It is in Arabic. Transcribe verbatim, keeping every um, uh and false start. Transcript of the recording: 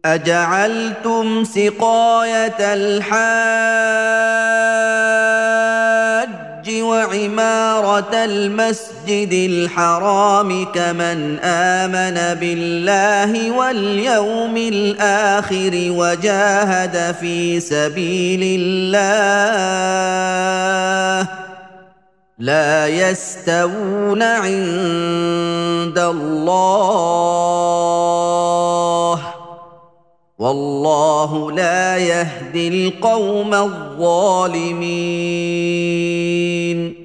أَجَعَلْتُمْ سِقَايَةَ الْحَاجِّ وَعِمَارَةَ الْمَسْجِدِ الْحَرَامِ كَمَنْ آمَنَ بِاللَّهِ وَالْيَوْمِ الْآخِرِ وَجَاهَدَ فِي سَبِيلِ اللَّهِ ۚ لَا يَسْتَوُونَ عِندَ اللَّهِ ۗ وَاللَّهُ لَا يَهْدِي الْقَوْمَ الظَّالِمِينَ